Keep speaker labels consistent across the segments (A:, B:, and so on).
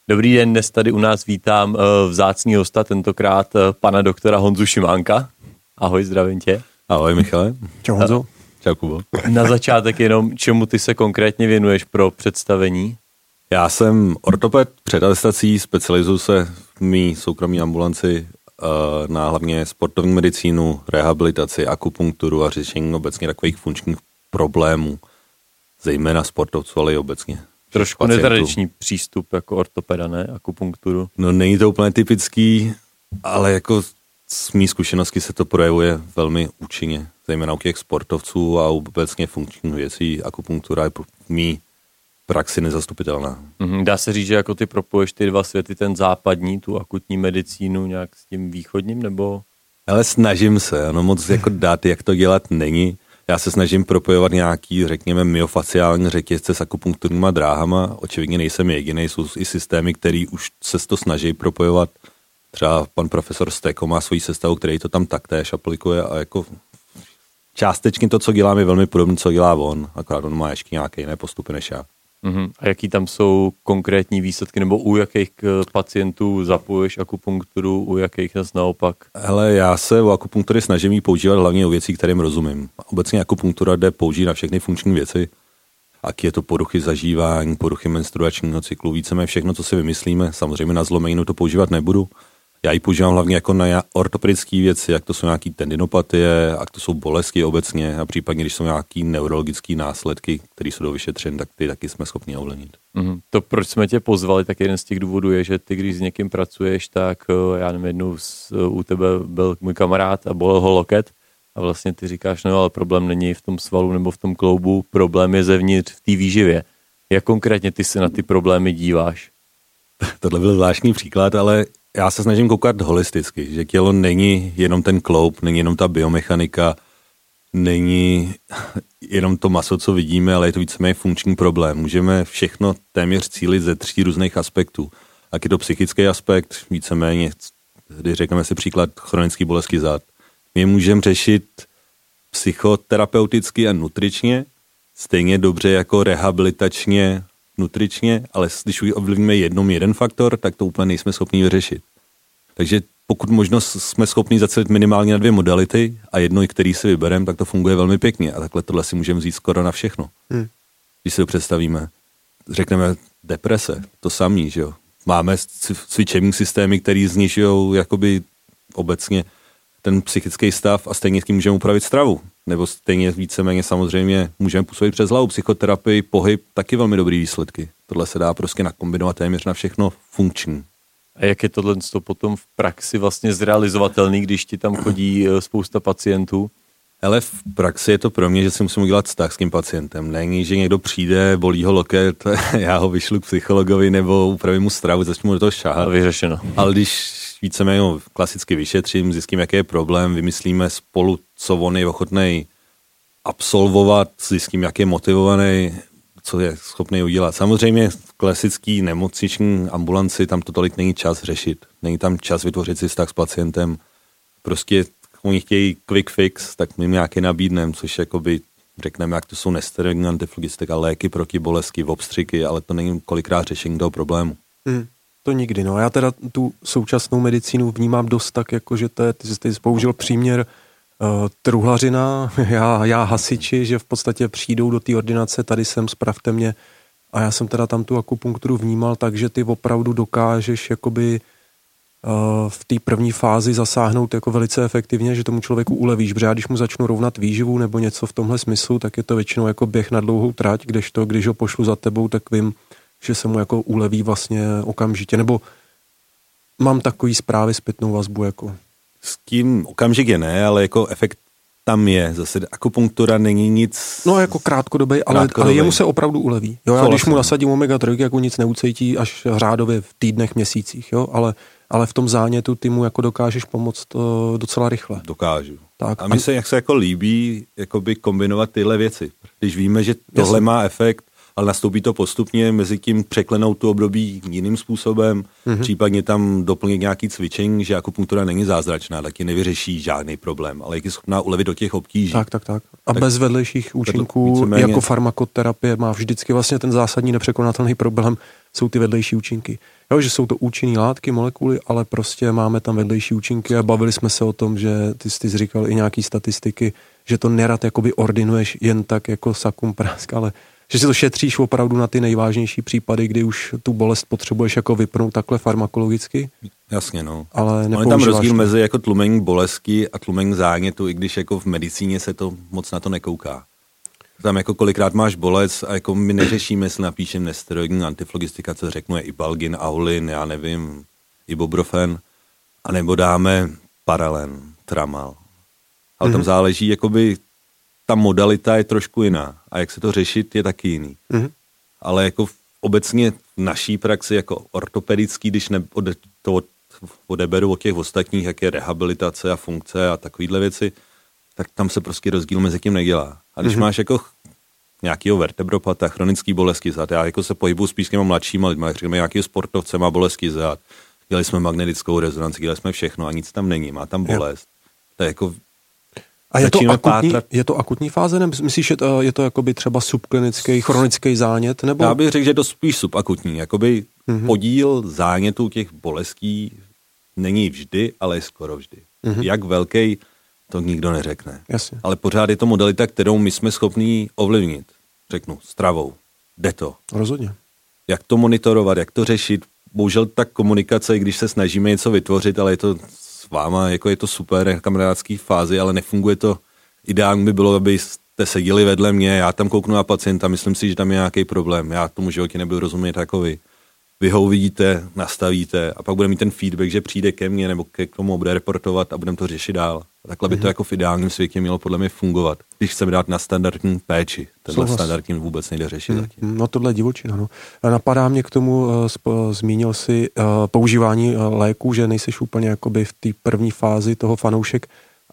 A: Dobrý den, dnes tady u nás vítám vzácný hosta, tentokrát pana doktora Honzu Šimánka. Ahoj, zdravím tě.
B: Ahoj Michale.
C: Čau Honzo.
B: Čau Kubo.
A: Na začátek jenom, čemu ty se konkrétně věnuješ pro představení?
B: Já jsem ortoped před atestací, specializuji se v mý soukromé ambulanci na hlavně sportovní medicínu, rehabilitaci, akupunkturu a řešení obecně takových funkčních problémů, zejména sportovců, ale i obecně.
A: Trošku netradiční přístup jako ortopeda, ne? Akupunkturu.
B: No není to úplně typický, ale jako z mý zkušenosti se to projevuje velmi účinně, zejména u těch sportovců a obecně funkčních věcí. Akupunktura je v mý praxi nezastupitelná.
A: Dá se říct, že jako ty propoješ ty dva světy, ten západní, tu akutní medicínu nějak s tím východním, nebo? Ale
B: snažím se, ano, moc jako dát, jak to dělat není. Já se snažím propojovat nějaký, řekněme, myofaciální řetězce s akupunkturníma dráhama. Očividně nejsem jediný, jsou i systémy, který už se to snaží propojovat. Třeba pan profesor Steko má svoji sestavu, který to tam taktéž aplikuje a jako částečně to, co dělám, je velmi podobné, co dělá on, akorát on má ještě nějaké jiné postupy než já.
A: A jaký tam jsou konkrétní výsledky, nebo u jakých pacientů zapojuješ akupunkturu, u jakých zase naopak?
B: Hele, já se u akupunktury snažím ji používat hlavně u věcí, kterým rozumím. Obecně akupunktura jde použít na všechny funkční věci. Ať je to poruchy zažívání, poruchy menstruačního cyklu, víceméně všechno, co si vymyslíme. Samozřejmě na zlomeninu to používat nebudu. Já ji používám hlavně jako na ortopedické věci, jak to jsou nějaký tendinopatie, jak to jsou bolesti obecně a případně, když jsou nějaký neurologické následky, které jsou do vyšetření, tak ty taky jsme schopni ovlivnit.
A: To, proč jsme tě pozvali, tak jeden z těch důvodů je, že ty, když s někým pracuješ, tak já nevím, jednou u tebe byl můj kamarád a bolel ho loket a vlastně ty říkáš, no ale problém není v tom svalu nebo v tom kloubu, problém je zevnitř v té výživě. Jak konkrétně ty se na ty problémy díváš?
B: Tohle byl zvláštní příklad, ale já se snažím koukat holisticky, že tělo není jenom ten kloub, není jenom ta biomechanika, není jenom to maso, co vidíme, ale je to víceméně funkční problém. Můžeme všechno téměř cílit ze 3 různých aspektů. Tak je to psychický aspekt, víceméně, když řekneme si příklad chronický bolesti zad. My můžeme řešit psychoterapeuticky a nutričně, stejně dobře jako rehabilitačně, nutričně, ale když ovlivníme jeden faktor, tak to úplně nejsme schopni vyřešit. Takže pokud možno jsme schopni zacelit minimálně na 2 modality a jedno, který si vybereme, tak to funguje velmi pěkně. A takhle tohle si můžeme vzít skoro na všechno. Když si to představíme. Řekneme deprese, to samý, že jo. Máme cvičební systémy, které znižují jakoby obecně ten psychický stav a stejně s tím můžeme upravit stravu. Nebo stejně víceméně samozřejmě můžeme působit přes hlavu, psychoterapii, pohyb, taky velmi dobrý výsledky. Tohle se dá prostě nakombinovat téměř na všechno funkční.
A: A jak je tohle potom v praxi vlastně zrealizovatelný, když ti tam chodí spousta pacientů?
B: Ale v praxi je to pro mě, že si musím udělat vztah s tím pacientem. Není, že někdo přijde, bolí ho loket, já ho vyšlu k psychologovi nebo upravím mu stravu, začnu mu do toho šahat.
A: Vyřešeno.
B: Ale když víceméně klasicky vyšetřím, zjistím, jaký je problém, vymyslíme spolu, co on je ochotný absolvovat, zjistím, jak je motivovaný, co je schopný udělat. Samozřejmě v klasický nemocniční ambulanci tam to tolik není čas řešit. Není tam čas vytvořit si vztah s pacientem. Prostě oni chtějí quick fix, tak my nějaký nabídneme, což jakoby řekneme, jak to jsou nesterilní antiflugistika, léky proti bolesti, obstřiky, ale to není kolikrát řešení toho problému.
C: To nikdy, no. Já teda tu současnou medicínu vnímám dost tak, jako že ty jsi použil příměr truhlařina, já hasiči, že v podstatě přijdou do té ordinace, tady jsem, spravte mě, a já jsem teda tam tu akupunkturu vnímal tak, že ty opravdu dokážeš jakoby v té první fázi zasáhnout jako velice efektivně, že tomu člověku ulevíš, protože já když mu začnu rovnat výživu nebo něco v tomhle smyslu, tak je to většinou jako běh na dlouhou trať, kdežto, když ho pošlu za tebou, tak vím, že se mu jako uleví vlastně okamžitě, nebo mám takový zprávy, zpětnou vazbu jako.
B: S tím okamžitě ne, ale jako efekt tam je. Zase akupunktura není nic...
C: No jako krátkodobý, ale jemu se opravdu uleví. Jo, já když mu nasadím omega-3, jako nic neucítí až řádově v týdnech, měsících, jo, ale v tom zánětu ty mu jako dokážeš pomoct docela rychle.
B: Dokážu. Tak, a mně se jak se jako líbí jakoby kombinovat tyhle věci. Když víme, že tohle má efekt, ale nastoupí to postupně, mezi tím překlenout tu období jiným způsobem, případně tam doplnit nějaký cvičení, že akupunktura není zázračná, taky nevyřeší žádný problém, ale je schopná ulevit do těch obtíží.
C: Tak. A bez vedlejších účinků, jako farmakoterapie má vždycky vlastně ten zásadní nepřekonatelný problém jsou ty vedlejší účinky. Jo, že jsou to účinné látky, molekuly, ale prostě máme tam vedlejší účinky a bavili jsme se o tom, že ty jsi říkal i nějaký statistiky, že to nerad jakoby ordinuješ jen tak jako sakum prásk, ale že si to šetříš opravdu na ty nejvážnější případy, kdy už tu bolest potřebuješ jako vypnout takhle farmakologicky.
B: Jasně, no.
C: Ale
B: je tam rozdíl mezi jako tlumení bolesti a tlumení zánětu, i když jako v medicíně se to moc na to nekouká. Tam jako kolikrát máš bolest a jako my neřešíme, jestli napíšem nesteroidní antiflogistika, co řeknu je Ibalgin, Aulin, já nevím, Ibuprofen, anebo dáme Paralen, Tramal. Ale tam záleží, jakoby ta modalita je trošku jiná a jak se to řešit je taky jiný. Ale jako obecně v naší praxi jako ortopedický, když to odeberu od těch ostatních, jak je rehabilitace a funkce a takovýhle věci, tak tam se prostě rozdíl mezi tím nedělá. A když máš jako nějakýho vertebropata, chronický bolesti zad, já jako se pohybuji spíš s těma mladšíma lidma, řekněme nějakýho sportovce má bolesti zad, dělali jsme magnetickou rezonanci, dělali jsme všechno a nic tam není, má tam bolest. To je jako
C: a je to akutní fáze, nebo myslíš, že je to jakoby třeba subklinický, chronický zánět? Nebo?
B: Já bych řekl, že je to spíš subakutní. Jakoby podíl zánětů těch bolestí není vždy, ale je skoro vždy. Jak velký, to nikdo neřekne.
C: Jasně.
B: Ale pořád je to modalita, kterou my jsme schopní ovlivnit. Řeknu, stravou. Jde to.
C: Rozhodně.
B: Jak to monitorovat, jak to řešit. Bohužel ta komunikace, když se snažíme něco vytvořit, ale je to s váma, jako je to super kamarádský fázi, ale nefunguje to. Ideální by bylo, abyste seděli vedle mě, já tam kouknu na pacienta, myslím si, že tam je nějaký problém, já tomu životě nebudu rozumět jako vy. Vy ho uvidíte, nastavíte a pak budeme mít ten feedback, že přijde ke mně nebo ke komu bude reportovat a budeme to řešit dál. A takhle by to jako v ideálním světě mělo podle mě fungovat. Když chceme dát na standardní péči, tenhle standardní vůbec nejde řešit zatím.
C: No tohle je divočina, no. Napadá mě k tomu, zmínil si používání léků, že nejseš úplně jakoby v té první fázi toho fanoušek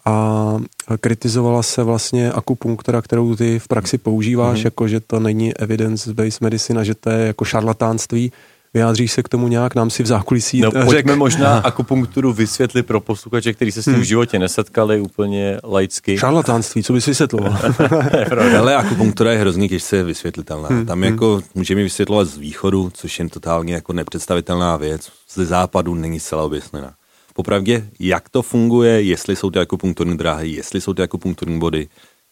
C: a kritizovala se vlastně akupunktura, kterou ty v praxi používáš, jako že to není evidence-based medicine a že to je jako šarlatánství. Vyjádříš se k tomu nějak, nám si v zákulisí
A: pojďme možná akupunkturu vysvětlit pro posluchače, kteří se s tím v životě nesetkali úplně laicky.
C: Šarlatánství, co bys vysvětloval?
B: Ale akupunktura je hrozně těžce vysvětlitelná. Tam jako můžeme vysvětlovat z východu, což je totálně jako nepředstavitelná věc. Ze západu není zcela objasněná. Popravdě, jak to funguje, jestli jsou ty akupunkturní dráhy, jestli jsou ty akupunkturní body,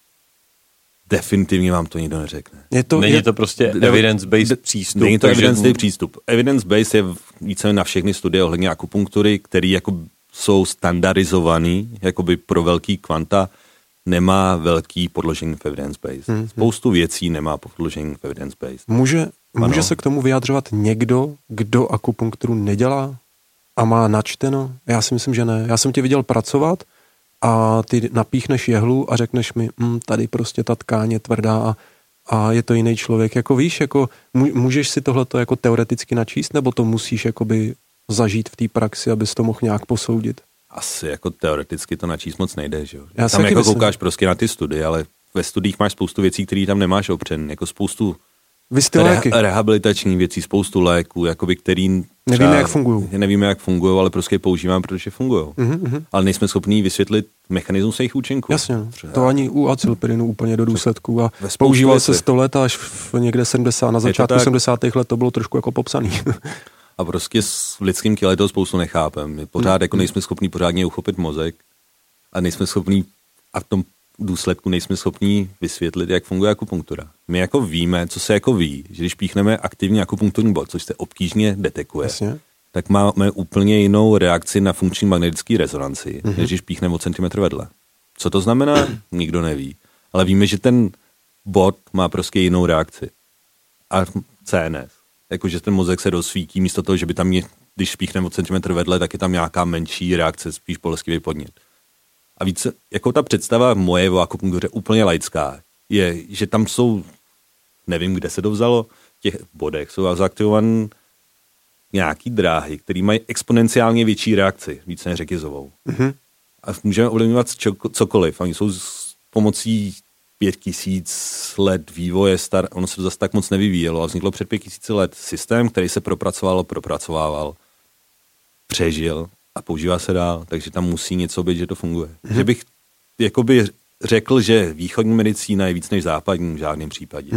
B: definitivně vám to nikdo neřekne.
A: Není to prostě evidence-based přístup.
B: Není to evidence-based přístup. Evidence-based je více na všechny studie ohledně akupunktury, které jako jsou standardizovaný, jakoby pro velký kvanta, nemá velký podložení v evidence-based. Spoustu věcí nemá podložení v evidence-based.
C: Může se k tomu vyjadřovat někdo, kdo akupunkturu nedělá a má načteno? Já si myslím, že ne. Já jsem tě viděl pracovat a ty napíchneš jehlu a řekneš mi, tady prostě ta tkáň je tvrdá a je to jiný člověk. Jako víš, jako můžeš si tohleto jako teoreticky načíst, nebo to musíš jakoby zažít v té praxi, abys to mohl nějak posoudit?
B: Asi jako teoreticky to načíst moc nejde, že jo? Tam jako koukáš prostě na ty studie, ale ve studiích máš spoustu věcí, které tam nemáš opřen, jako spoustu rehabilitační věcí, spoustu léků, jakoby, který nevíme, jak fungují, ale prostě je používám, protože fungují. Ale nejsme schopní vysvětlit mechanismus jejich účinků.
C: Jasně, to ani u acylpirinu úplně do důsledku a používal se 100 let až někde 70, na začátku 70. let to bylo trošku jako popsaný.
B: A prostě v lidském těle toho spoustu nechápem. My pořád jako nejsme schopní pořádně uchopit mozek a nejsme schopní a v tom důsledku nejsme schopní vysvětlit, jak funguje akupunktura. My jako víme, co se jako ví, že když píchneme aktivní akupunkturní bod, což se obtížně detekuje, tak máme úplně jinou reakci na funkční magnetické rezonanci, než když píchneme o centimetr vedle. Co to znamená? Nikdo neví. Ale víme, že ten bod má prostě jinou reakci. A CNS. Jakože ten mozek se dosvítí místo toho, že by tam, když píchneme o centimetr vedle, tak je tam nějaká menší reakce, spíš bolestivý podnět. A více, jako ta představa moje o akupunktuře úplně laická, je, že tam jsou, nevím, kde se to vzalo, v těch bodech jsou zaaktivované nějaký dráhy, které mají exponenciálně větší reakci, více než řetězovou. A můžeme ovlivňovat cokoliv. Oni jsou s pomocí 5000 let vývoje, ono se to zase tak moc nevyvíjelo a vzniklo před 5000 let systém, který se propracovával, přežil a používá se dál, takže tam musí něco být, že to funguje. Že bych jakoby řekl, že východní medicína je víc než západní v žádném případě.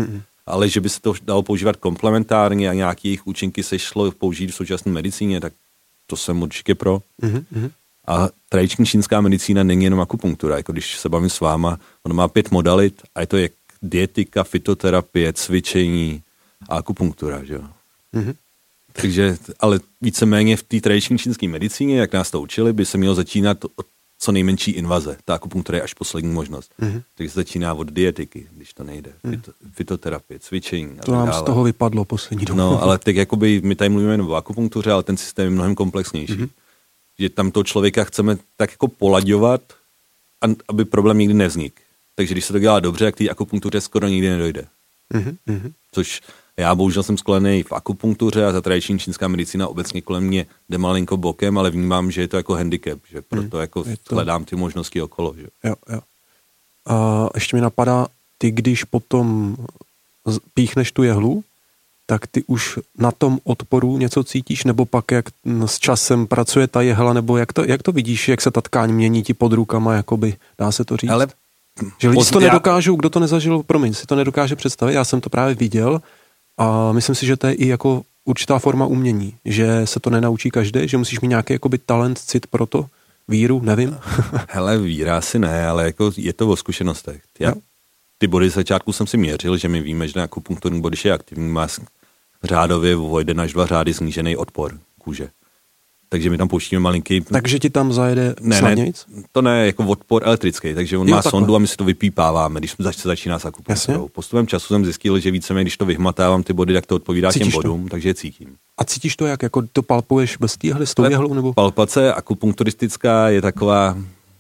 B: Ale že by se to dalo používat komplementárně a nějaké jejich účinky se šlo použít v současné medicíně, tak to jsem určitě pro. A tradiční čínská medicína není jenom akupunktura. Jako když se bavím s váma, ono má 5 modalit a je to jak dietika, fytoterapie, cvičení a akupunktura, že jo. Takže, ale víceméně v té tradiční čínské medicíně, jak nás to učili, by se mělo začínat od co nejmenší invaze. Ta akupunktura je až poslední možnost. Takže se začíná od dietiky, když to nejde. Fytoterapie, cvičení a
C: to nám dále. Z toho vypadlo poslední dobu.
B: No, ale tak jakoby my tady mluvíme o akupunktuře, ale ten systém je mnohem komplexnější. Že tam toho člověka chceme tak jako polaďovat, aby problém nikdy nevznikl. Takže když se to dělá dobře, tak k té akupunktuře skoro nikdy nedojde. Což já bohužel jsem sklený v akupunktuře a ta tradiční čínská medicína obecně kolem mě jde malinko bokem, ale vnímám, že je to jako handicap, že proto jako hledám ty možnosti okolo. Že?
C: Jo. A ještě mi napadá, ty když potom píchneš tu jehlu, tak ty už na tom odporu něco cítíš, nebo pak jak s časem pracuje ta jehla, nebo jak to vidíš, jak se ta tkáň mění ti pod rukama, jakoby, dá se to říct? Ale že lidi si to nedokážou, kdo to nezažil, si to nedokáže představit, já jsem to právě viděl a myslím si, že to je i jako určitá forma umění, že se to nenaučí každý, že musíš mít nějaký jakoby talent, cit pro to, víru, nevím.
B: Hele, víra asi ne, ale jako je to o zkušenostech. Ty body z začátku jsem si měřil, že my víme, že akupunkturní body je aktivní, má řádově o 1 až 2 řády snížený odpor kůže. Takže my tam pouštíme malinký...
C: Takže ti tam zajede snadnějc?
B: Ne, to ne, jako odpor elektrický, takže on má sondu a my si to vypípáváme, když se začíná s akupunkturou. Postupem času jsem zjistil, že víceméně, když to vyhmatávám ty body, tak to odpovídá těm bodům, takže je cítím.
C: A cítíš to jak? Jako to palpuješ bez té jehly, s tou jehlou? Nebo?
B: Palpace akupunkturistická je taková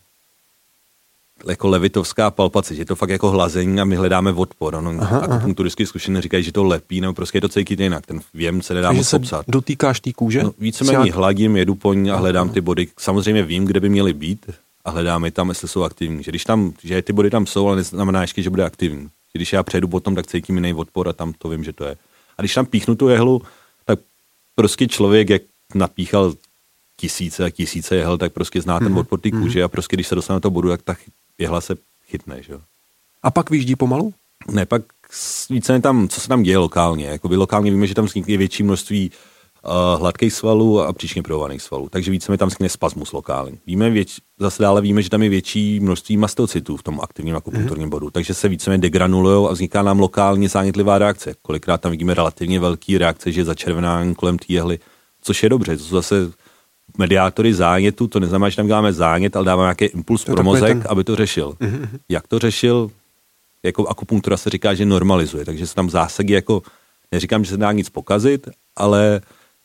B: jako levitovská palpace, že je to fakt jako hlazení a my hledáme odpor. Akupunkturistické zkušené říkají, že to lepí, nebo prostě je to cítit jinak. Ten věm se nedá moc popsat.
C: Dotýkáš té kůže?
B: No, víceméně hladím, jedu po ní a hledám ty body. Samozřejmě vím, kde by měly být a hledám je tam, jestli jsou aktivní. Že když tam, že ty body tam jsou, ale neznamená ještě, že bude aktivní. Když já přejdu potom, tak cítím jiný odpor a tam to vím, že to je. A když tam píchnu tu jehlu, tak prostě člověk, jak napíchal tisíce a tisíce jehel, tak prostě zná ten odpor té kůže a prostě když se dostane do toho bodu, tak ta jehla se chytne, že jo.
C: A pak vyjíždí pomalu?
B: Ne, pak více tam, co se tam děje lokálně. Jakoby lokálně víme, že tam vznikne větší množství hladkých svalů a příčně provovaných svalů. Takže více tam vznikne spasmus lokální. Zase dále víme, že tam je větší množství mastocytů v tom aktivním akupunkturním bodu. Takže se více degranulujou a vzniká nám lokálně zánětlivá reakce. Kolikrát tam vidíme relativně velký reakce, že je začervenání kolem té jehly, což je dobře. To jsou zase mediátory zánětu, to neznamená, že tam děláme zánět, ale dáváme nějaký impuls pro mozek, aby to řešil. Jak to řešil? Jako akupunktura se říká, že normalizuje, takže se tam zásadně jako, neříkám, že se dá nic pokazit, ale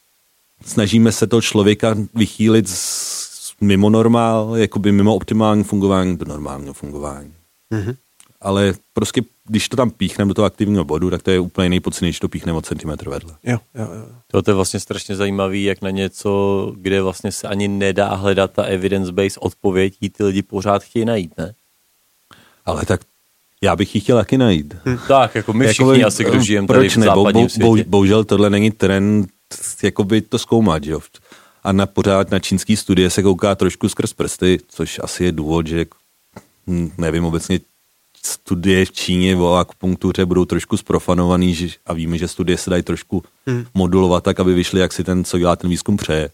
B: snažíme se toho člověka vychýlit mimo normál, jakoby mimo optimální fungování do normálního fungování. Ale prostě, když to tam píchneme do toho aktivního bodu, tak to je úplně jiný pocit, než to píchneme o centimetr vedle.
C: Jo.
A: To je vlastně strašně zajímavý, jak na něco, kde vlastně se ani nedá hledat ta evidence-based odpověď, ty lidi pořád chtějí najít, ne?
B: Ale tak já bych ji chtěl taky najít.
A: Tak, jako my všichni asi, kdo žijeme tady v západním světě.
B: Bohužel tohle není trend, jakoby to zkoumat, jo. A pořád na čínský studie se kouká trošku skrz prsty, což asi je důvod, že nevím, obecně studie v Číně o akupunktuře budou trošku zprofanovaný a víme, že studie se dají trošku modulovat tak, aby vyšly, jak si ten, co dělá ten výzkum, přeje.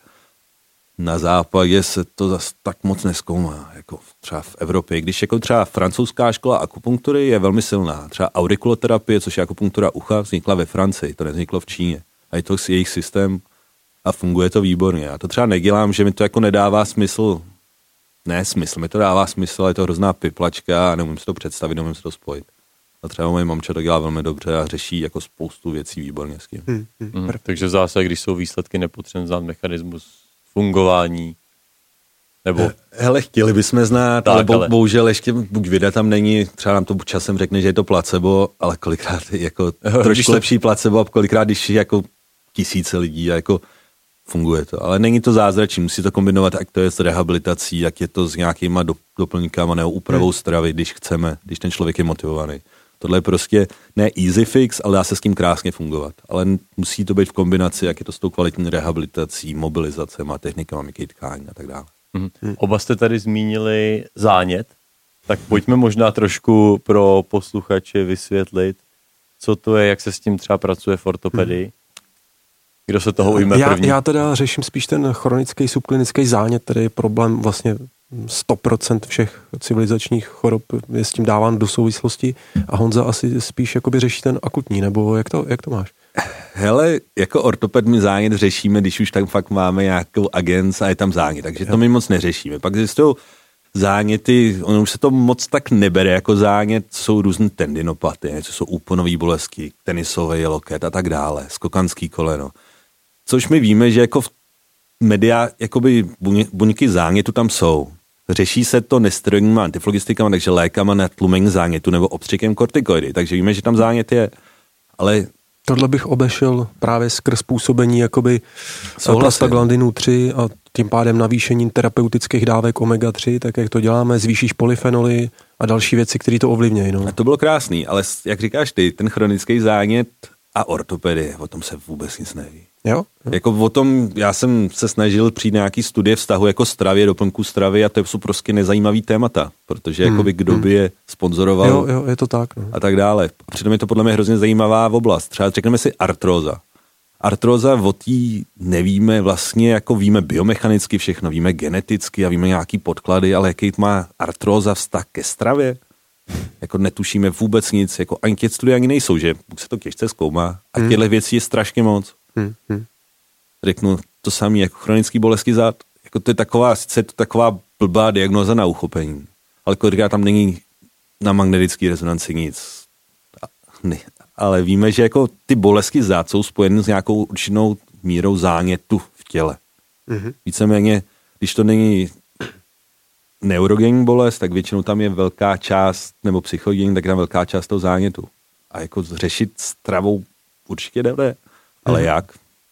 B: Na západě se to zase tak moc nezkoumá, jako třeba v Evropě. Když jako třeba francouzská škola akupunktury je velmi silná. Třeba aurikuloterapie, což je akupunktura ucha, vznikla ve Francii, to nevzniklo v Číně. A je to jejich systém a funguje to výborně. Já to třeba nedělám, že mi to jako nedává smysl. Ne smysl, mi to dává smysl, ale je to hrozná piplačka a neumím si to představit, neumím si to spojit. A třeba moje mamča to dělá velmi dobře a řeší jako spoustu věcí výborně s tím.
A: Takže zase, když jsou výsledky, nepotřebujeme znát mechanismus fungování, nebo...
B: Hele, chtěli bychom znát, tak, ale bohužel ještě buď videa tam není, třeba nám to časem řekne, že je to placebo, ale kolikrát jako trošku lepší placebo a kolikrát, když je jako tisíce lidí a jako funguje to. Ale není to zázračí, musí to kombinovat, jak to je s rehabilitací, jak je to s nějakýma doplňkama nebo úpravou stravy, když chceme, když ten člověk je motivovaný. Tohle je prostě ne easy fix, ale dá se s tím krásně fungovat. Ale musí to být v kombinaci, jak je to s tou kvalitní rehabilitací, mobilizacemi a technikama měkké tkání a tak dále.
A: Oba jste tady zmínili zánět, tak pojďme možná trošku pro posluchače vysvětlit, co to je, jak se s tím třeba pracuje v ortopedii? Kdo se toho ujme první?
C: Já teda řeším spíš ten chronický subklinický zánět, který je problém vlastně 100% všech civilizačních chorob je s tím dáván do souvislosti a Honza asi spíš jakoby řeší ten akutní, nebo jak to máš?
B: Hele, jako ortoped my zánět řešíme, když už tam fakt máme nějakou agenc a je tam zánět, takže to my moc neřešíme. Pak existují záněty, ono už se to moc tak nebere jako zánět, jsou různé tendinopatie, co jsou úponové bolesti, tenisový loket a tak dále, skokanský koleno. Což my víme, že jako v media, jakoby buňky zánětu tam jsou. Řeší se to nesteroidníma antiflogistikama, takže lékama na tlumení zánětu nebo obstřikem kortikoidy, takže víme, že tam zánět je, ale
C: tohle bych obešel právě skrz působení jakoby prostaglandinu 3 a tím pádem navýšením terapeutických dávek omega-3, tak jak to děláme, zvýšíš polyfenoly a další věci, které to ovlivňují. No.
B: A to bylo krásný, ale jak říkáš ty, ten chronický zánět a ortopedie, o tom se vůbec nic neví.
C: Jo?
B: Jako o tom, já jsem se snažil přijít nějaký studie vztahu jako stravě, doplňků stravy a to jsou prostě nezajímavý témata, protože jakoby kdo by je sponzoroval
C: jo, je to tak, no.
B: A tak dále. Přitom je to podle mě hrozně zajímavá oblast. Třeba řekneme si artróza. Artróza o tý nevíme vlastně, jako víme biomechanicky všechno, víme geneticky a víme nějaký podklady, ale jaký má artróza vztah ke stravě? Jako netušíme vůbec nic, jako ani těch studií ani nejsou, že se to těžce zkoumá a těchto věcí je strašně moc. Řeknu to samé jako chronický bolesti zad. Jako to je taková, sice je to taková blbá diagnóza na uchopení, ale kolikrát tam není na magnetické rezonanci nic. Ne, ale víme, že jako ty bolesti zad jsou spojeny s nějakou určitou mírou zánětu v těle. Víceméně, když to není neurogenní bolest, tak většinou tam je velká část, nebo psychogenní, tak je tam velká část toho zánětu. A jako řešit stravou určitě jde, ale jak?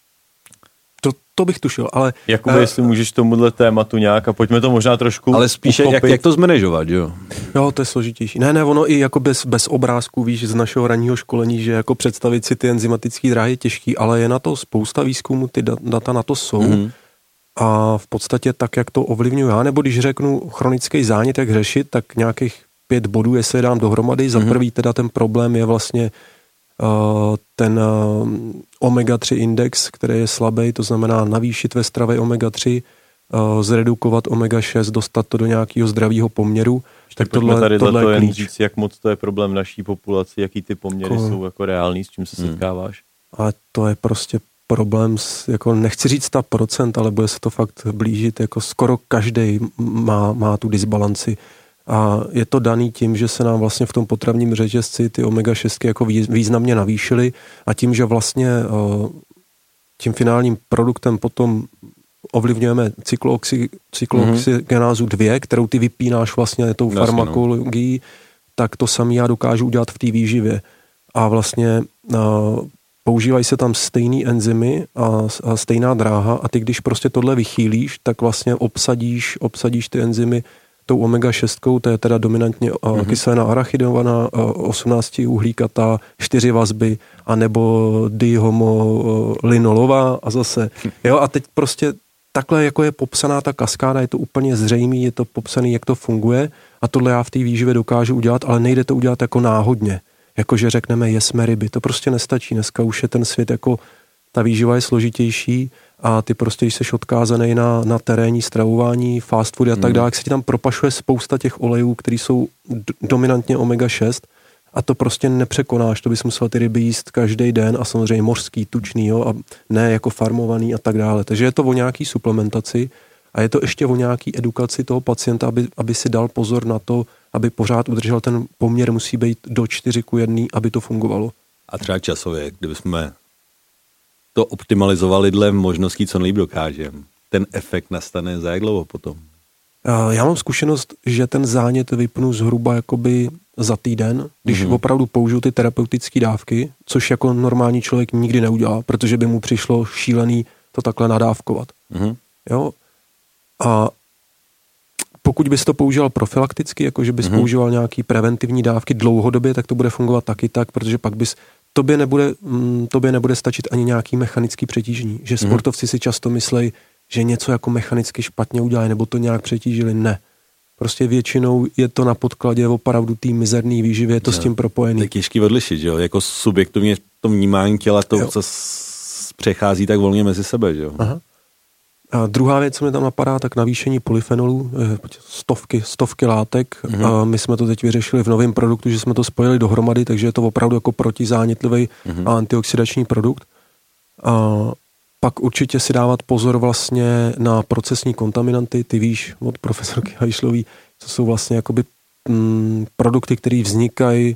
C: To bych tušil, ale...
A: Jakoby, jestli můžeš tomuhle tématu nějak a pojďme to možná trošku
B: ale spíše jak to zmanéžovat, jo?
C: Jo, to je složitější. Ne, ono i jako bez obrázků, víš, z našeho ranního školení, že jako představit si ty enzymatické dráhy je těžký, ale je na to spousta výzkumů, ty data na to jsou. A v podstatě tak, jak to ovlivňuji já, nebo když řeknu chronický zánět, jak řešit, tak nějakých 5 bodů, jestli je dám dohromady. Za prvý teda ten problém je vlastně ten omega-3 index, který je slabý, to znamená navýšit ve stravě omega-3, zredukovat omega-6, dostat to do nějakého zdravého poměru.
A: Tak tohle je jen říct, jak moc to je problém naší populaci, jaký ty poměry jsou jako reální, s čím se setkáváš.
C: A to je prostě problém, jako nechci říct 100%, ale bude se to fakt blížit, jako skoro každý má tu disbalanci. A je to daný tím, že se nám vlastně v tom potravním řetězci ty omega-6 jako významně navýšily a tím, že vlastně tím finálním produktem potom ovlivňujeme cyklooxygenázu 2, kterou ty vypínáš vlastně tou farmakologií, tak to samý já dokážu udělat v té výživě. A vlastně používají se tam stejný enzymy a stejná dráha a ty, když prostě tohle vychýlíš, tak vlastně obsadíš ty enzymy tou omega-6, to je teda dominantně kyselina arachidovaná, 18 uhlíkatá, 4 vazby, anebo dihomolinolová a zase. Jo, a teď prostě takhle, jako je popsaná ta kaskáda, je to úplně zřejmý, je to popsaný, jak to funguje a tohle já v té výživě dokážu udělat, ale nejde to udělat jako náhodně. Jakože řekneme, jesme ryby, to prostě nestačí. Dneska už je ten svět jako, ta výživa je složitější a ty prostě, když jsi odkázaný na terénní stravování, fast food a tak dále, jak se ti tam propašuje spousta těch olejů, které jsou dominantně omega-6 a to prostě nepřekonáš, to bys musel ty ryby jíst každý den a samozřejmě mořský, tučný, jo, a ne jako farmovaný a tak dále. Takže je to o nějaký suplementaci a je to ještě o nějaký edukaci toho pacienta, aby si dal pozor na to, aby pořád udržel ten poměr, musí být do 4:1, aby to fungovalo.
B: A třeba časově, kdybychom to optimalizovali dle možností, co nejlíp dokážeme, ten efekt nastane za jak dlouho potom?
C: Já mám zkušenost, že ten zánět vypnu zhruba jakoby za týden, když opravdu použiju ty terapeutické dávky, což jako normální člověk nikdy neudělá, protože by mu přišlo šílený to takhle nadávkovat. Jo? A pokud bys to používal profilakticky, jakože bys používal nějaký preventivní dávky dlouhodobě, tak to bude fungovat taky tak, protože pak bys tobě nebude stačit ani nějaký mechanický přetížení. Že sportovci si často myslejí, že něco jako mechanicky špatně udělají, nebo to nějak přetížili. Ne. Prostě většinou je to na podkladě opravdu té mizerný výživy, je to s tím propojený.
B: Tak těžký odlišit, že jo? Jako subjektivně to vnímání těla to přechází tak volně mezi sebe, že jo?
C: Aha. A druhá věc, co mi tam napadá, tak navýšení polyfenolů, stovky látek. A my jsme to teď vyřešili v novém produktu, že jsme to spojili dohromady, takže je to opravdu jako protizánětlivý a antioxidační produkt. A pak určitě si dávat pozor vlastně na procesní kontaminanty, ty víš od profesorky Hajšlový, co jsou vlastně jakoby produkty, které vznikají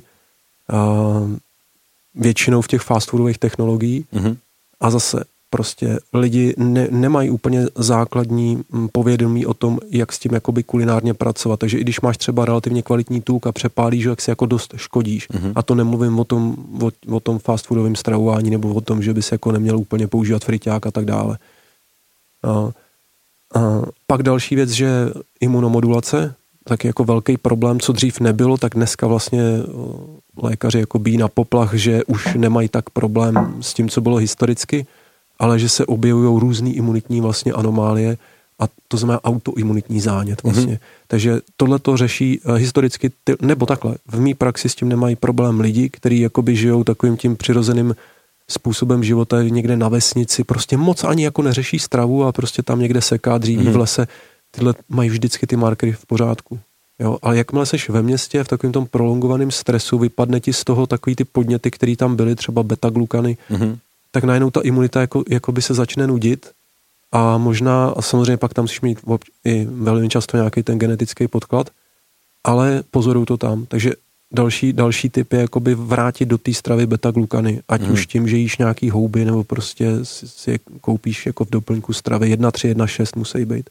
C: většinou v těch fast foodových technologií a zase prostě lidi nemají úplně základní povědomí o tom, jak s tím jakoby kulinárně pracovat. Takže i když máš třeba relativně kvalitní tuk a přepálíš ho, jak si jako dost škodíš. A to nemluvím o tom fast foodovém stravování nebo o tom, že bys jako neměl úplně používat friťák a tak dále. Pak další věc, že imunomodulace, tak jako velký problém, co dřív nebylo, tak dneska vlastně lékaři jako bíjí na poplach, že už nemají tak problém s tím, co bylo historicky, ale že se objevují různý imunitní vlastně anomálie a to znamená autoimunitní zánět vlastně. Takže tohle to řeší historicky, nebo takhle, v mý praxi s tím nemají problém lidi, kteří jakoby žijou takovým tím přirozeným způsobem života někde na vesnici, prostě moc ani jako neřeší stravu a prostě tam někde seká dříví v lese, tyhle mají vždycky ty markery v pořádku. Jo, ale jakmile seš ve městě, v takovém tom prolongovaném stresu, vypadne ti z toho takový ty podněty, které tam byly, třeba beta-glukany, tak najednou ta imunita jako by se začne nudit a možná, a samozřejmě pak tam musíš mít i velmi často nějaký ten genetický podklad, ale pozoruju to tam. Takže další tip je jakoby vrátit do té stravy beta-glukany, ať už tím, že jíš nějaký houby, nebo prostě si je koupíš jako v doplňku stravy. 1,3, 1,6 musí být.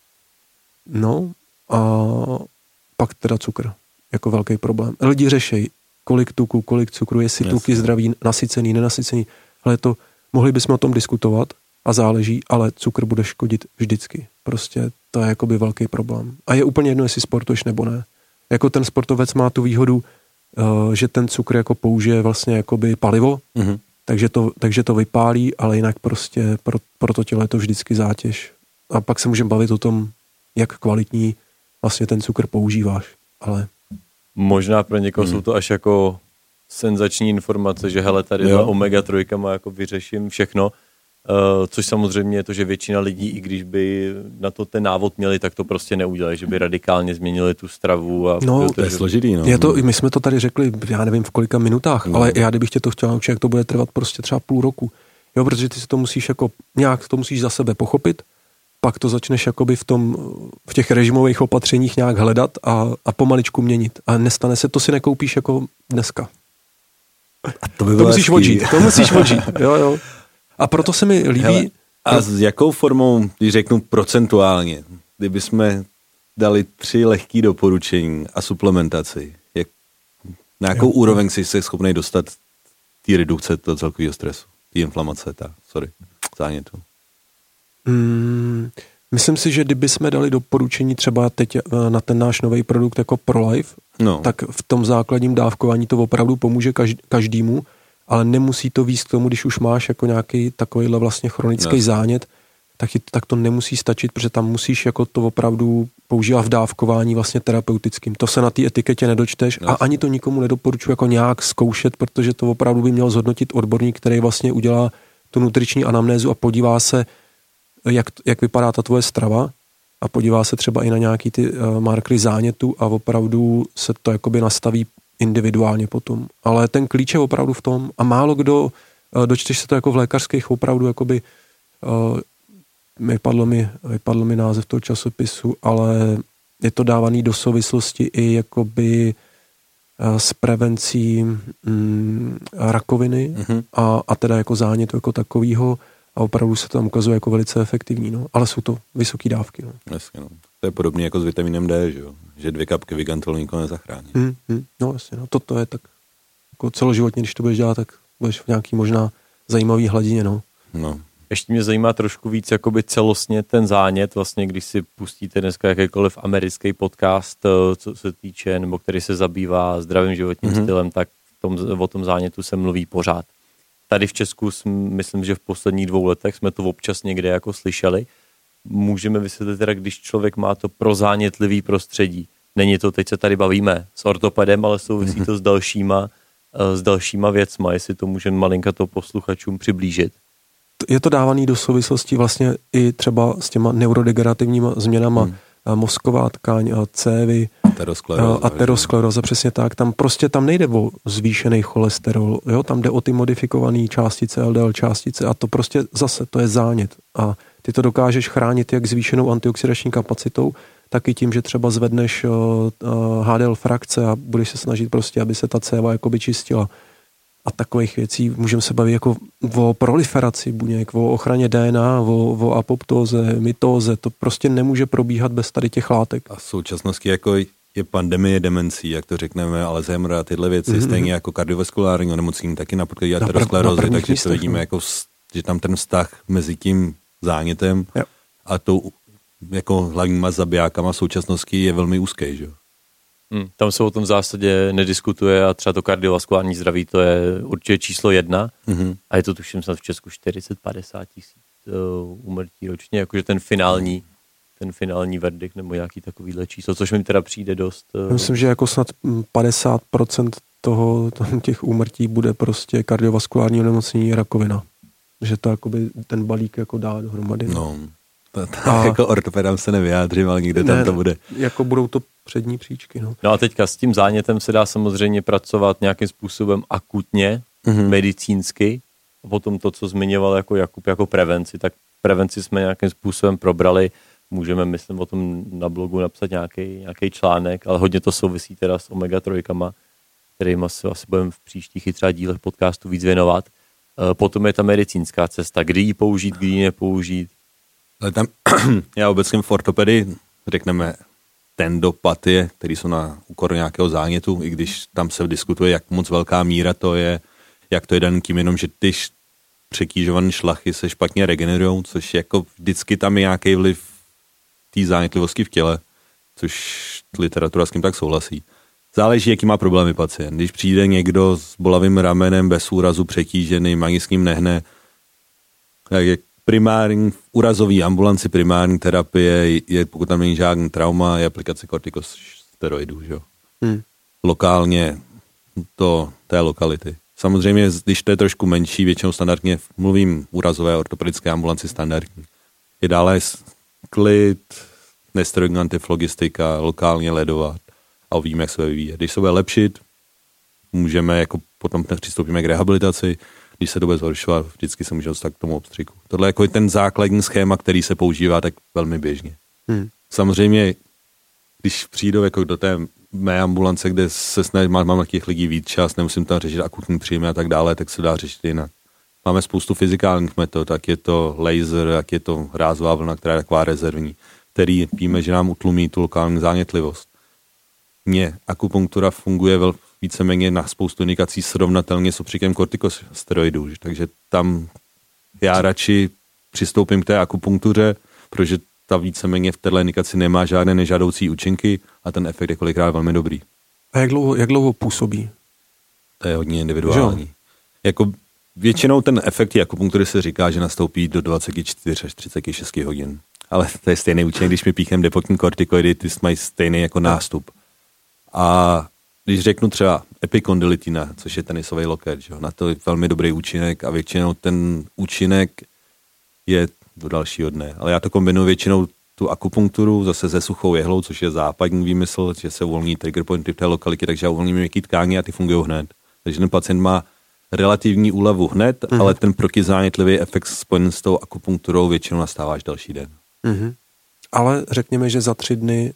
C: No a pak teda cukr, jako velký problém. Lidi řešejí, kolik tuku, kolik cukru, jestli tuk je zdravý, nasycený, nenasycený. Ale to, mohli bychom o tom diskutovat a záleží, ale cukr bude škodit vždycky. Prostě to je jakoby velký problém. A je úplně jedno, jestli sportuješ nebo ne. Jako ten sportovec má tu výhodu, že ten cukr jako použije vlastně jakoby palivo, takže to vypálí, ale jinak prostě pro to tělo je to vždycky zátěž. A pak se můžeme bavit o tom, jak kvalitní vlastně ten cukr používáš. Ale
A: možná pro někoho jsou to až jako senzační informace, že hele, tady omega-3 má jako vyřeším všechno, což samozřejmě je to, že většina lidí, i když by na to ten návod měli, tak to prostě neudělají, že by radikálně změnili tu stravu. A
B: to je složitý. No.
C: My jsme to tady řekli, já nevím v kolika minutách, ale já kdybych tě to chtěl naučit, jak to bude trvat prostě třeba půl roku. Jo, protože ty si to musíš jako, nějak to musíš za sebe pochopit, pak to začneš jakoby v těch režimových opatřeních nějak hledat a pomaličku měnit. A nestane se, to si nekoupíš jako dneska.
B: A to musíš
C: odžít. Jo. A proto se mi líbí. Hele,
B: a s jakou formou, když řeknu procentuálně, kdyby jsme dali 3 lehký doporučení a suplementaci, na jakou úroveň jsi se schopný dostat té redukce toho celkového stresu, té inflamace, zánětu?
C: Myslím si, že kdyby jsme dali doporučení třeba teď na ten náš nový produkt jako ProLife, tak v tom základním dávkování to opravdu pomůže každému, ale nemusí to víc k tomu, když už máš jako nějaký takovýhle vlastně chronický zánět, tak to nemusí stačit, protože tam musíš jako to opravdu používat v dávkování vlastně terapeutickým. To se na té etiketě nedočteš a ani to nikomu nedoporučuji jako nějak zkoušet, protože to opravdu by měl zhodnotit odborník, který vlastně udělá tu nutriční anamnézu a podívá se, jak vypadá ta tvoje strava a podívá se třeba i na nějaký ty markery zánětu a opravdu se to jakoby nastaví individuálně potom. Ale ten klíč je opravdu v tom a málo kdo, dočteš se to jako v lékařských opravdu jakoby vypadlo mi název toho časopisu, ale je to dávaný do souvislosti i jakoby s prevencí rakoviny a teda jako zánětu jako takovýho a opravdu se to tam ukazuje jako velice efektivní, no. Ale jsou to vysoké dávky. No.
B: Jasně, no. To je podobně jako s vitaminem D, že jo? Že 2 kapky Vigantolu nikoho nezachrání.
C: No jasně, no. To je tak jako celoživotně, když to budeš dělat, tak budeš v nějaký možná zajímavý hladině, no.
A: Ještě mě zajímá trošku víc jakoby celostně ten zánět, vlastně když si pustíte dneska jakýkoliv americký podcast, co se týče, nebo který se zabývá zdravým životním stylem, tak o tom zánětu se mluví pořád. Tady v Česku myslím, že v posledních 2 letech jsme to občas někde jako slyšeli, můžeme vysvětlit teda, když člověk má to prozánětlivý prostředí. Není to, teď se tady bavíme s ortopedem, ale souvisí to s dalšíma věcma, jestli to můžeme malinka to posluchačům přiblížit.
C: Je to dávaný do souvislosti vlastně i třeba s těma neurodegenerativníma změnama, mozková tkáň, cévy, ateroskleróza, přesně tak. Tam prostě nejde o zvýšený cholesterol, jo? Tam jde o ty modifikované částice, LDL částice a to prostě zase, to je zánět. A ty to dokážeš chránit jak zvýšenou antioxidační kapacitou, tak i tím, že třeba zvedneš HDL frakce a budeš se snažit prostě, aby se ta céva jakoby čistila. A takových věcí můžeme se bavit jako o proliferaci buněk, o ochraně DNA, o apoptóze, mitóze. To prostě nemůže probíhat bez tady těch látek.
B: A v současnosti jako je pandemie demencí, jak to řekneme, Alzheimer a tyhle věci, stejně jako kardiovaskulární onemocnění, taky na podkladě aterosklerózy, takže místech, to vidíme, jako, že tam ten vztah mezi tím zánětem a tou jako hlavníma zabijákama současnosti je velmi úzký, že?
A: Tam se o tom v zásadě nediskutuje a třeba to kardiovaskulární zdraví, to je určitě číslo 1 a je to tuším snad v Česku 40-50 tisíc úmrtí ročně, jakože ten finální verdikt nebo nějaký takovýhle číslo, což mi teda přijde dost.
C: Myslím, že jako snad 50% těch úmrtí bude prostě kardiovaskulární onemocnění, rakovina. Že to jakoby ten balík jako dá dohromady.
B: No, jako ortopedám se nevyjádřím, ale někde tam to bude.
C: Jako budou to přední příčky.
A: No a teďka s tím zánětem se dá samozřejmě pracovat nějakým způsobem akutně, medicínsky. A potom to, co zmiňoval jako Jakub, jako prevenci, tak prevenci jsme nějakým způsobem probrali. Můžeme, myslím, o tom na blogu napsat nějaký článek, ale hodně to souvisí teda s omega-3, kterým asi budeme v příštích i třeba dílech podcastu víc věnovat. Potom je ta medicínská cesta, kdy ji použít, kdy ji nepoužít.
B: Ale tam já obecně v ortopedii řekneme, ten dopad je, který jsou na úkor nějakého zánětu, i když tam se diskutuje, jak moc velká míra to je, jak to je daný tím, jenom že ty přetížované šlachy se špatně regenerujou, což jako vždycky tam je nějaký vliv té zánětlivosti v těle, což literatura s tím tak souhlasí. Záleží, jaký má problémy pacient. Když přijde někdo s bolavým ramenem, bez úrazu, přetížený, ani s ním nehne, tak je primární, v úrazové ambulanci primární terapie je, pokud tam není žádný trauma, je aplikace kortikosteroidů, že? Lokálně té lokality. Samozřejmě, když to je trošku menší, většinou standardně, mluvím úrazové ortopedické ambulanci standardní. Je dále klid, nesteroidní antiflogistika, lokálně ledovat a víme, jak se bude vyvíjet. Když se bude lepšit, můžeme jako potom přistoupíme k rehabilitaci. Když se to bude zhoršovat, vždycky se může dostat k tomu obstřiku. Tohle je jako ten základní schéma, který se používá tak velmi běžně. Samozřejmě, když přijdu jako do té mé ambulance, kde se snažím, mám těch lidí víc čas, nemusím tam řešit akutní příjmy a tak dále, tak se dá řešit jinak. Máme spoustu fyzikálních metod, jak je to laser, jak je to rázová vlna, která je taková rezervní, který víme, že nám utlumí tu lokální zánětlivost. Akupunktura funguje víceméně na spoustu indikací srovnatelně s opříkem kortikosteroidů, takže tam já radši přistoupím k té akupunktuře, protože ta víceméně v této indikaci nemá žádné nežádoucí účinky a ten efekt je kolikrát velmi dobrý.
C: A jak dlouho působí?
B: To je hodně individuální. Jako většinou ten efekt akupunktury se říká, že nastoupí do 24 až 36 hodin. Ale to je stejný účinek, když mi píchneme depotní kortikoidy, ty mají stejný jako nástup. A když řeknu třeba epikondylitina, což je tenisový loket, že? Na to je velmi dobrý účinek a většinou ten účinek je do dalšího dne. Ale já to kombinuji většinou tu akupunkturu zase se suchou jehlou, což je západní výmysl, že se uvolní trigger pointy v té lokalitě, takže já uvolním měkký tkáně a ty fungují hned. Takže ten pacient má relativní úlevu hned, ale ten protizánětlivý efekt spojený s tou akupunkturou většinou nastává až další den.
C: Ale řekněme, že za 3 dny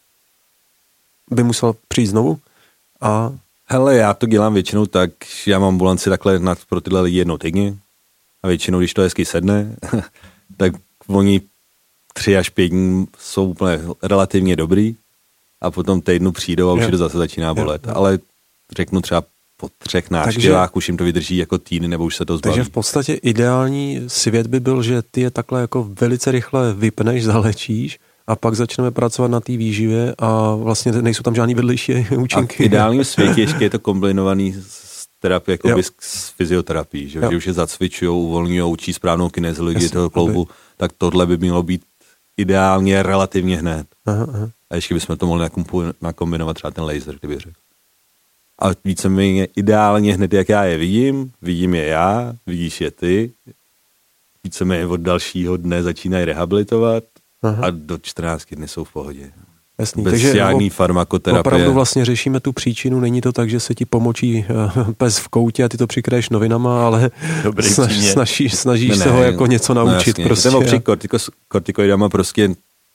C: by musel přijít znovu a...
B: Hele, já to dělám většinou tak, že já mám ambulanci takhle pro tyhle lidi jednou týdně a většinou, když to hezky sedne, tak oni 3 až 5 dní jsou úplně relativně dobrý a potom týdnu přijdou a už to zase začíná bolet. Ale řeknu třeba po 3 návštěvách už jim to vydrží jako týdny, nebo už se to zbaví.
C: Takže v podstatě ideální svět by byl, že ty je takhle jako velice rychle vypneš, zalečíš a pak začneme pracovat na té výživě a vlastně nejsou tam žádný vedlejší účinky.
B: A v ideálním světě ještě je to kombinovaný s terapií, jako s fyzioterapií, že už je zacvičujou, uvolňujou, učí správnou kineziologii toho kloubu, tak tohle by mělo být ideálně relativně hned.
C: Aha.
B: A ještě bychom to mohli nakombinovat třeba ten laser, kdyby řekl. A víceméně ideálně hned, jak já je vidím je já, vidíš je ty, víceméně od dalšího dne začínají rehabilitovat a do 14 dny jsou v pohodě.
C: Jasný.
B: Bez
C: Takže
B: žádný farmakoterapie.
C: Opravdu vlastně řešíme tu příčinu, není to tak, že se ti pomočí pes v koutě a ty to přikryješ novinama, ale snažíš se ho jako něco naučit.
B: No
C: prostě.
B: Nebo při kortikoidama prostě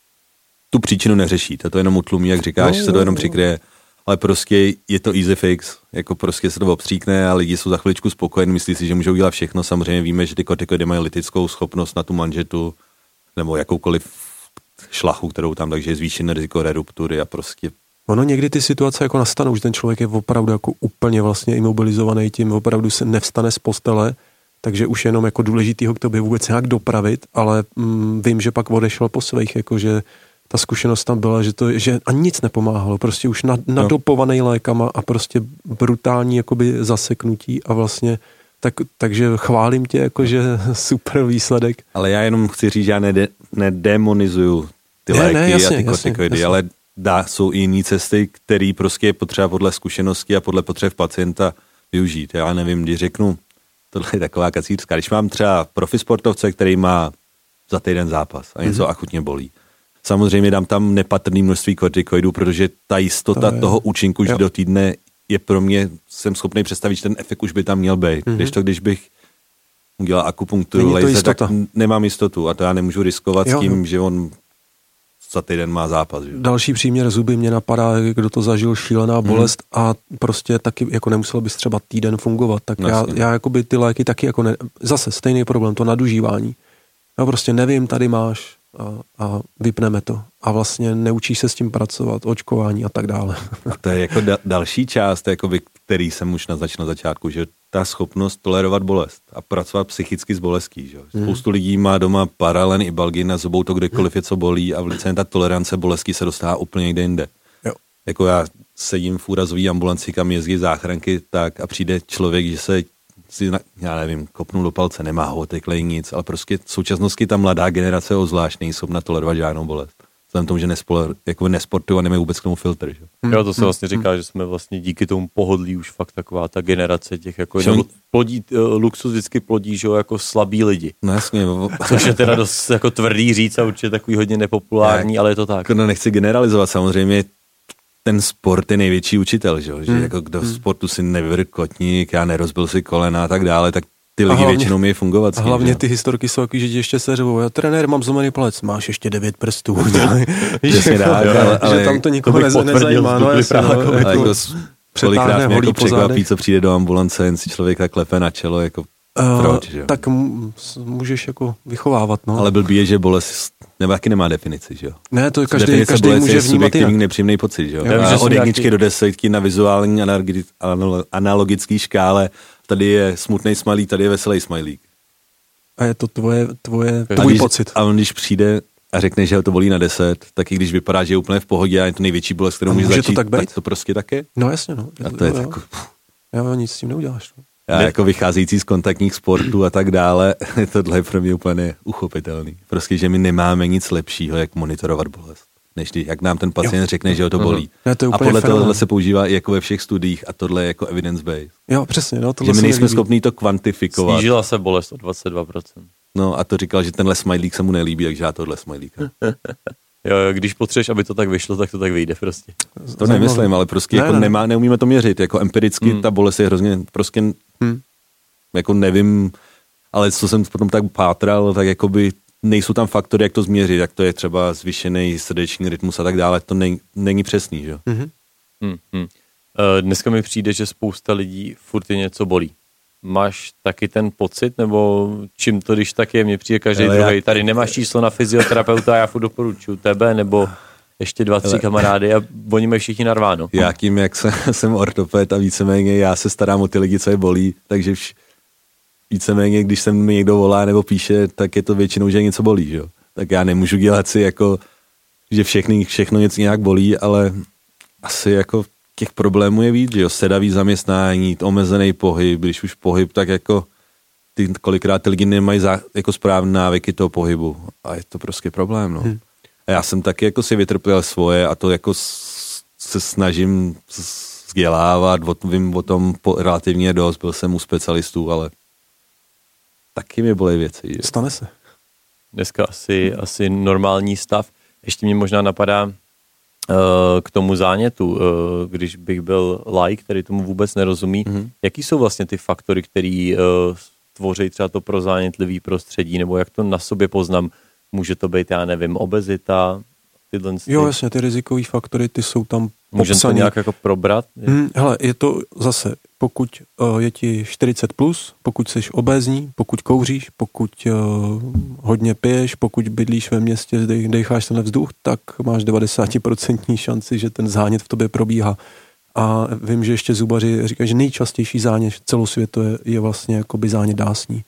B: tu příčinu neřeší, to jenom utlumí, jak říkáš, se to jenom přikryje, ale prostě je to easy fix, jako prostě se to obstříkne a lidi jsou za chviličku spokojení, myslí si, že můžou dělat všechno, samozřejmě víme, že ty kortikoidy mají lytickou schopnost na tu manžetu, nebo jakoukoliv šlachu, kterou tam, takže je zvýšené riziko reruptury a prostě...
C: Ono někdy ty situace jako nastanou, že ten člověk je opravdu jako úplně vlastně imobilizovaný tím, opravdu se nevstane z postele, takže už jenom jako důležitý ho k tobě vůbec nějak dopravit, ale vím, že pak odešel po svých, jakože ta zkušenost tam byla, že ani nic nepomáhalo, prostě už nadopovaný lékama a prostě brutální jakoby zaseknutí a vlastně takže chválím tě, jakože super výsledek.
B: Ale já jenom chci říct, že já nedemonizuju ty léky a ty kortikoidy, ale jsou i jiné cesty, které prostě je potřeba podle zkušenosti a podle potřeb pacienta využít. Já nevím, když řeknu, tohle je taková kacířská, když mám třeba profi sportovce, který má za týden zápas a něco akutně bolí. Samozřejmě dám tam nepatrné množství kortikoidů, protože ta jistota toho účinku už do týdne je pro mě, jsem schopný představit, že ten efekt už by tam měl být. Když bych udělal akupunkturu, laser, tak nemám jistotu a to já nemůžu riskovat s tím, že on za týden má zápas. Že?
C: Další příměr zuby mě napadá, kdo to zažil, šílená bolest a prostě taky jako nemusel bys třeba týden fungovat. Tak já jakoby ty léky taky jako zase stejný problém, to nadužívání. Já prostě nevím, tady máš a vypneme to. A vlastně neučíš se s tím pracovat, očkování a tak dále.
B: A to je jako další část, jakoby, který jsem už naznačil na začátku, že ta schopnost tolerovat bolest a pracovat psychicky s bolestí. Že? Spoustu lidí má doma paralen i balgin a zobou to kdekoliv je, co bolí a velice ta tolerance bolestí se dostává úplně někde jinde.
C: Jo.
B: Jako já sedím v úrazový ambulanci, kam jezdí záchranky, tak a přijde člověk, že se si, já nevím, kopnul do palce, nemá ho, teklej nic, ale prostě v současnosti ta mladá generace je zvlášť nejschopna tolerovat žádnou bolest. Vzhledem tomu, že nesportují a nemají vůbec k tomu filtr. Že?
A: Jo, to se vlastně říká, že jsme vlastně díky tomu pohodlí už fakt taková ta generace těch jako luxus vždycky plodí, že jako slabí lidi.
B: No jasně.
A: Což je teda dost jako tvrdý říct a určitě takový hodně nepopulární, ale je to tak.
B: No nechci generalizovat, samozřejmě ten sport je největší učitel, že jako kdo v sportu si nevyvrhl kotník, já nerozbil si kolena a tak dále, tak ty lidi většinou mějí fungovat.
C: A hlavně ty historky jsou takový, že ti ještě se řevou. Já trenér, mám zlomený palec, máš ještě 9 prstů.
B: Přesně tak, ale
C: že tam to nikoho nezajímá. No jasně,
B: kolikrát mě jako překvapí, co přijde do ambulance, jen si člověka klepe na čelo, jako proč, že?
C: Tak můžeš jako vychovávat, no.
B: Ale blbý je, že bolest taky nemá definici, že jo?
C: Ne, to každý může vnímat jinak.
B: Nepříjemný pocit, že jo? A od 1 do 10 na vizuální analogické škále tady je smutný smajlík, tady je veselý smajlík.
C: A je to tvůj pocit.
B: A on když přijde a řekne, že ho to bolí na 10, tak i když vypadá, že je úplně v pohodě a je to největší bolest, kterou může začít, tak to prostě také.
C: No jasně, no.
B: A to je jako...
C: Já nic s tím neuděláš. No.
B: Já jako vycházející z kontaktních sportů a tak dále, tohle je pro mě úplně uchopitelný. Prostě, že my nemáme nic lepšího, jak monitorovat bolest. Než jak nám ten pacient řekne, že ho to bolí. A podle toho se používá i jako ve všech studiích a tohle je jako evidence-based.
C: Jo, přesně. No,
B: že my nejsme schopní to kvantifikovat.
A: Snížila se bolest o 22%.
B: No a to říkal, že tenhle smajlík se mu nelíbí, takže já tohle smajlíka.
A: Jo, když potřebuješ, aby to tak vyšlo, tak to tak vyjde prostě.
B: To nemyslím, ale prostě jako neumíme to měřit. Jako empiricky ta bolest je hrozně prostě jako nevím, ale co jsem potom tak pátral, tak jakoby nejsou tam faktory, jak to změřit, jak to je třeba zvýšený srdeční rytmus a tak dále, to není přesný, že jo?
A: Dneska mi přijde, že spousta lidí furt je něco bolí. Máš taky ten pocit, nebo čím to, když tak je, mně přijde každý druhý, tady nemáš číslo na fyzioterapeuta a já furt doporučuji tebe, nebo ještě 2-3 kamarády a oni mají všichni narváno.
B: Já tím, jak jsem ortoped a víceméně já se starám o ty lidi, co je bolí, takže víceméně, když se mi někdo volá nebo píše, tak je to většinou, že něco bolí, že jo. Tak já nemůžu dělat si jako, že všechno něco nějak bolí, ale asi jako těch problémů je víc, že jo, sedavý zaměstnání, omezený pohyb, když už pohyb, tak jako kolikrát ty lidi nemají jako správné návyky toho pohybu a je to prostě problém, no. A já jsem taky jako si vytrpěl svoje a to jako se snažím vzdělávat, vím o tom relativně dost, byl jsem u specialistů, ale taky mi bolí věci. Že?
C: Stane se.
A: Dneska asi normální stav. Ještě mě možná napadá k tomu zánětu, když bych byl laik, který tomu vůbec nerozumí, jaký jsou vlastně ty faktory, který tvoří třeba to pro zánětlivý prostředí, nebo jak to na sobě poznám? Může to být, já nevím, obezita, tyhle...
C: Jo, jasně, ty rizikový faktory, ty jsou tam popsaný.
A: Můžeme to nějak jako probrat?
C: Hele, je to zase, pokud je ti 40+, pokud jsi obézní, pokud kouříš, pokud hodně piješ, pokud bydlíš ve městě, decháš ten vzduch, tak máš 90% šanci, že ten zánět v tobě probíhá. A vím, že ještě zubaři říkají, že nejčastější zánět celosvětově je vlastně jakoby zánět dásní.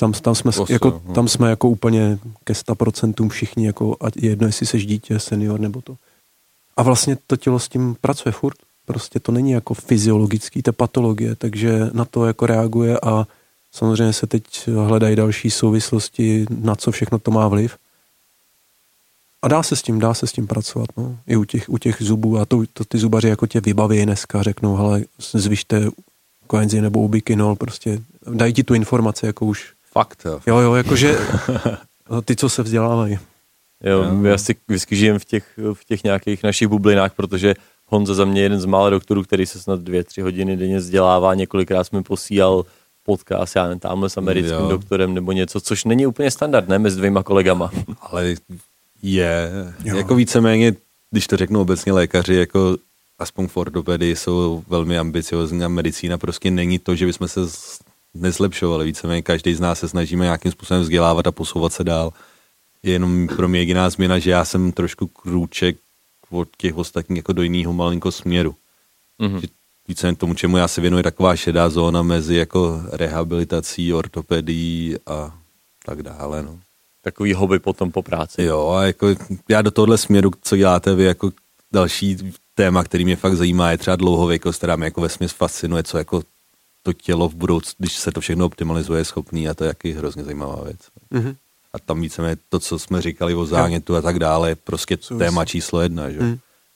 C: Tam jsme jako úplně ke 100% všichni, jako ať jedno, jestli seš dítě, senior nebo to. A vlastně to tělo s tím pracuje furt. Prostě to není jako fyziologický, to je patologie, takže na to jako reaguje a samozřejmě se teď hledají další souvislosti, na co všechno to má vliv. A dá se s tím pracovat, no. I u těch zubů a to ty zubaři jako tě vybaví dneska, řeknou, hele, zvyšte koenzym nebo ubiquinol, prostě dají ti tu informaci, jako už.
B: Fakt,
C: jo. Jo, jakože ty, co se vzdělávají.
A: Jo, já si vždycky žijem v těch nějakých našich bublinách, protože Honza za mě jeden z mála doktorů, který se snad 2-3 hodiny denně vzdělává, několikrát mi posílal podcast, já nevím, tamhle s americkým doktorem nebo něco, což není úplně standard, ne, mezi 2 kolegama.
B: Ale jako víceméně, když to řeknu obecně lékaři, jako aspoň v ortopedii jsou velmi ambiciozní a medicína prostě není to, že bychom se nezlepšovali, víceméně každý z nás se snažíme nějakým způsobem vzdělávat a posouvat se dál. Je jenom pro mě jediná změna, že já jsem trošku krůček od těch ostatních jako do jiného malinko směru. Víceméně tomu, čemu já se věnuji, taková šedá zóna mezi jako rehabilitací, ortopedií a tak dále, no.
A: Takový hobby potom po práci.
B: Jo, a jako já do tohohle směru, co děláte vy, jako další téma, který mě fakt zajímá, je třeba dlouhověkost, která mě jako vesměs fascinuje, co jako to tělo v budoucnu, když se to všechno optimalizuje, je schopný a to je jaký hrozně zajímavá věc. A tam víceméně to, co jsme říkali o zánětu a tak dále, je prostě téma číslo 1, že?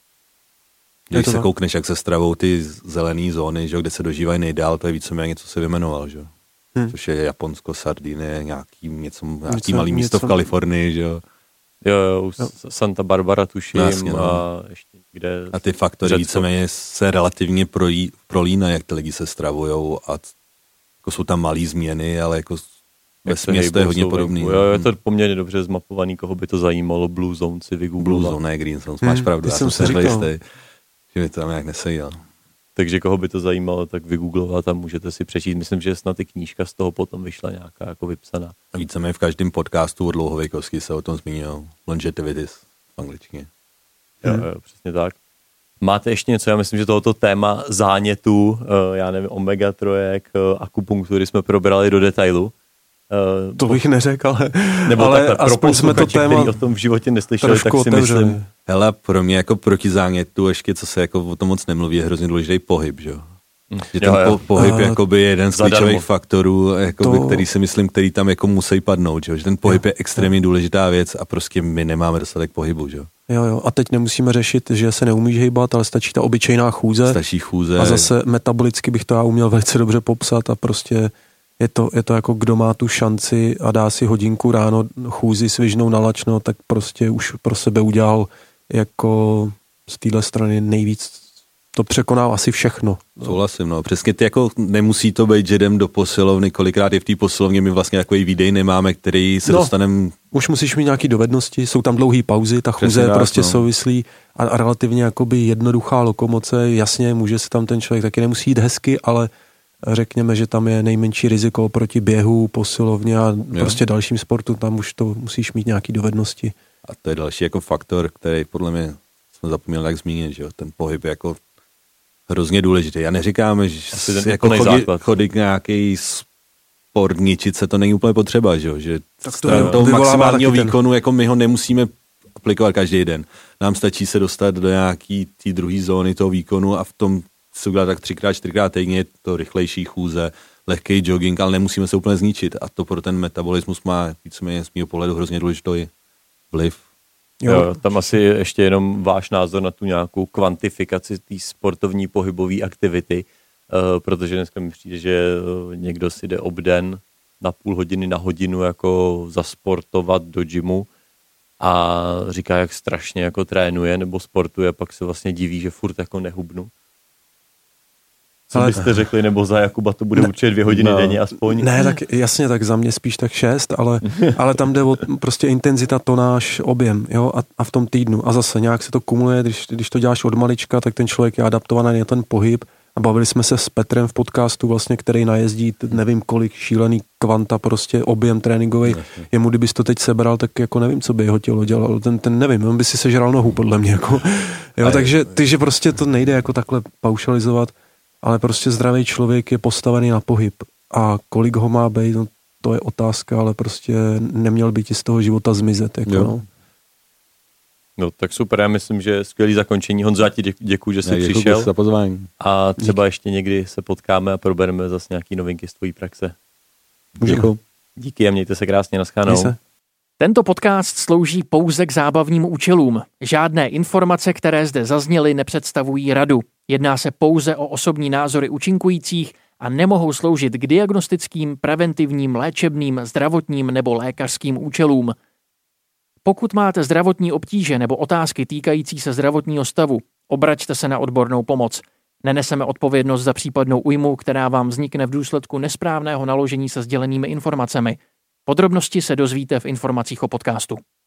B: Když se koukneš, jak se stravou ty zelené zóny, že, kde se dožívají nejdál, to je víceméně, co se vymenoval, že? Což je Japonsko, Sardinie, nějaký malý místo v Kalifornii, že jo.
A: Jo, Santa Barbara tuším.
B: Jasně, no.
A: A ještě kde...
B: A ty faktory víceméně se relativně prolínají, jak ty lidi se stravujou a jako jsou tam malý změny, ale jako vesměs to je hodně podobný.
A: Jo, je to poměrně dobře zmapovaný, koho by to zajímalo, Blue Zone si vygooglovat.
B: Blue Zone, ne Green Zone, máš pravdu, já jsem se jistý, že mi to tam nějak neseděl.
A: Takže koho by to zajímalo, tak vygooglovat a můžete si přečíst. Myslím, že snad i knížka z toho potom vyšla nějaká jako vypsaná.
B: A víceméně v každém podcastu o dlouhověkosti se o tom zmínil. Longevity v angličtině.
A: Jo, přesně tak. Máte ještě něco? Já myslím, že tohoto téma zánětu, já nevím, omega trojek, akupunktury jsme probrali do detailu.
C: To bych neřekl,
A: ale
C: takhle, aspoň jsme to téma
A: o tom v životě neslyšeli, tak si myslím.
B: Hele, pro mě jako proti zánětu, ještě co se jako o tom moc nemluví, je hrozně důležitý pohyb, že? Že ten pohyb jakoby je jeden z klíčových faktorů, jakoby, který si myslím, který tam jako musí padnout, že ten pohyb je extrémně důležitá věc a prostě my nemáme dostatek pohybu, že? Jo,
C: a teď nemusíme řešit, že se neumíš hejbat, ale stačí ta obyčejná chůze.
B: Stačí chůze.
C: A zase metabolicky bych to já uměl velice dobře popsat a prostě je to jako kdo má tu šanci a dá si hodinku ráno chůzi svižnou na lačno, tak prostě už pro sebe udělal jako z téhle strany nejvíc. To překoná asi všechno.
B: Souhlasím, no. Přesně ty jako nemusí to být, že jdem do posilovny, kolikrát je v té posilovně, my vlastně takový výdej nemáme, který se dostaneme.
C: Už musíš mít nějaký dovednosti, jsou tam dlouhý pauzy, ta chůze je prostě souvislý a relativně jakoby jednoduchá lokomoce, jasně, může se tam ten člověk taky nemusí jít hezky, ale řekněme, že tam je nejmenší riziko proti běhu, posilovně a prostě dalším sportu, tam už to musíš mít nějaký dovednosti.
B: A to je další jako faktor, který podle mě jsme zapomněli tak zmínit, že jo, ten pohyb je jako hrozně důležitý. Já neříkáme, že jako chodit nějaký sport, ničit se, to není úplně potřeba, že jo, že toho maximálního výkonu, jako my ho nemusíme aplikovat každý den. Nám stačí se dostat do nějaký té druhé zóny toho výkonu a v tom se udělat tak 3x, 4x týdně, to rychlejší chůze, lehký jogging, ale nemusíme se úplně zničit a to pro ten metabolismus má víceméně z mého pohledu hrozně důležitý vliv.
A: Jo, tam asi ještě jenom váš názor na tu nějakou kvantifikaci té sportovní pohybové aktivity, protože dneska mi přijde, že někdo si jde obden na půl hodiny, na hodinu jako zasportovat do gymu a říká, jak strašně jako trénuje nebo sportuje, pak se vlastně diví, že furt jako nehubnu. Co byste řekli, nebo za Jakuba to bude určitě 2 hodiny denně aspoň?
C: Ne, tak jasně, tak za mě spíš tak 6, ale tam jde o prostě intenzita, tonáž, objem, jo, a v tom týdnu. A zase nějak se to kumuluje, když to děláš od malička, tak ten člověk je adaptovaný na ten pohyb. A bavili jsme se s Petrem v podcastu, vlastně, který najezdí nevím kolik šílený kvanta, prostě objem tréninkový. Jemu, kdybys to teď sebral, tak jako nevím, co by jeho tělo dělalo. Ten nevím, on by si sežral nohu, podle mě. Jako. Jo, takže prostě to nejde jako takhle paušalizovat, ale prostě zdravý člověk je postavený na pohyb. A kolik ho má být, no, to je otázka, ale prostě neměl by ti z toho života zmizet. Jako, no.
A: No tak super, já myslím, že skvělý zakončení. Honzo, já ti děkuju, že jsi přišel.
B: Za pozvání.
A: A třeba ještě někdy se potkáme a probereme zase nějaký novinky z tvojí praxe.
C: Děkuju.
A: Díky a mějte se krásně, naschledanou.
D: Tento podcast slouží pouze k zábavním účelům. Žádné informace, které zde zazněly, nepředstavují radu. Jedná se pouze o osobní názory účinkujících a nemohou sloužit k diagnostickým, preventivním, léčebným, zdravotním nebo lékařským účelům. Pokud máte zdravotní obtíže nebo otázky týkající se zdravotního stavu, obraťte se na odbornou pomoc. Neneseme odpovědnost za případnou újmu, která vám vznikne v důsledku nesprávného naložení se sdělenými informacemi. Podrobnosti se dozvíte v informacích o podcastu.